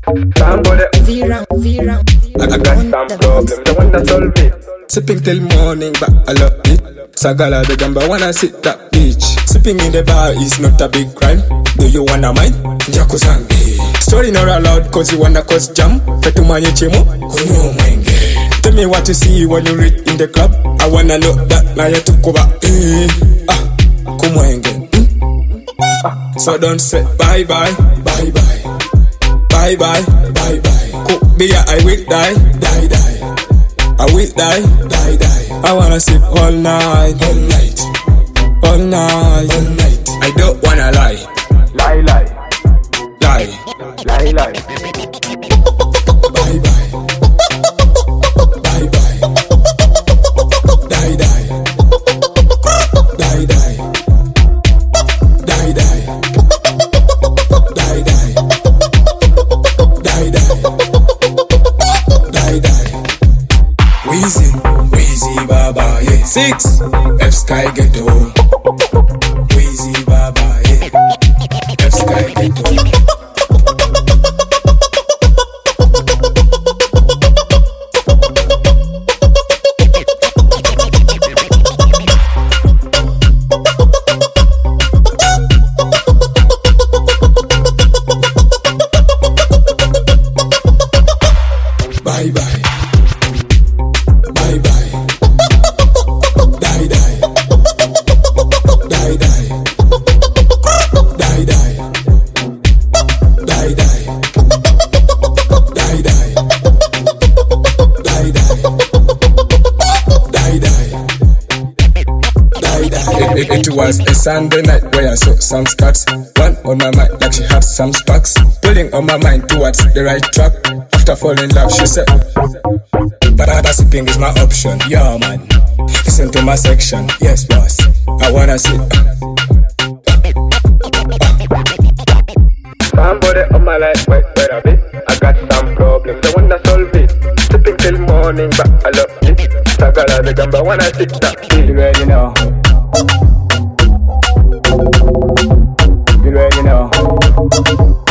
Somebody Vera. I got some problems, I wanna solve it. Sipping till morning, but I love it. Sagala the gamba wanna sit that beach. Sipping in the bar is not a big crime. Do you wanna mind? Jakusangi. Story not allowed cause you wanna cause jam. Fetu manye chemo, kunyo mwenge. Tell me what you see when you read in the club. I wanna know that na ya tukuba. Kumwenge. So don't say bye bye. Cook beer, I will die. I will die. I wanna sleep all night. I don't wanna lie. Lie. Bye bye. Weezy Baba, yeah. 6 F Sky Ghetto. Weezy Baba, yeah. F Sky Ghetto. Bye bye. It was a Sunday night where I saw some scats. One on my mind like she had some sparks. Pulling on my mind towards the right track. After falling in love she said, but sipping is my option. Yeah man, listen to my section. Yes boss, I wanna see. Somebody on my life, where I be? I got some problems, I wanna solve it. Sipping till morning, but I love it. Sagala the gamba, wanna sit that. You ready now? You ready now?